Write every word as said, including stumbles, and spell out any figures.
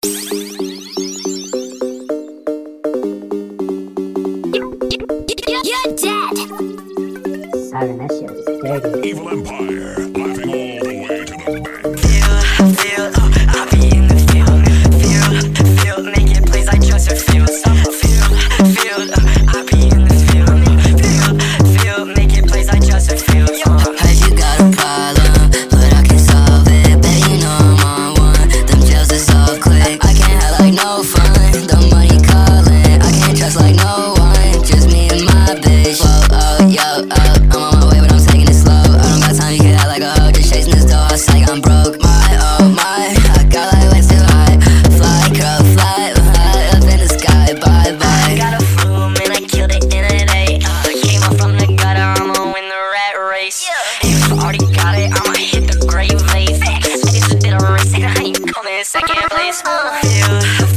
You're dead! Siren, that shit was dirty. Evil Empire, laughing all the way to the bank. Feel, feel, oh, I be in the field. Feel, feel, make it please, I trust her feels. Feel, feel, oh, I be in the field. Feel, feel, make it please, I trust her feels. Heard you got a problem, but I can solve it. Bet you know I'm on one, them jails is so quick. I can't have like no fun, the money calling. I can't trust like no one, just me and my bitch. Whoa, oh, yo, oh, I'm on my way, but I'm taking it slow. I don't got time to get out like a hoe, just chasing this door. I say I'm broke, my, oh my, I got like way too high. Fly, crow, fly, high up in the sky, bye, bye. I got a flu, man, I killed it in a day. Uh, came up from the gutter, I'ma win the rat race. If I already got it, I'ma hit the grave face. I just did a race, I ain't coming in second place. Uh, feel,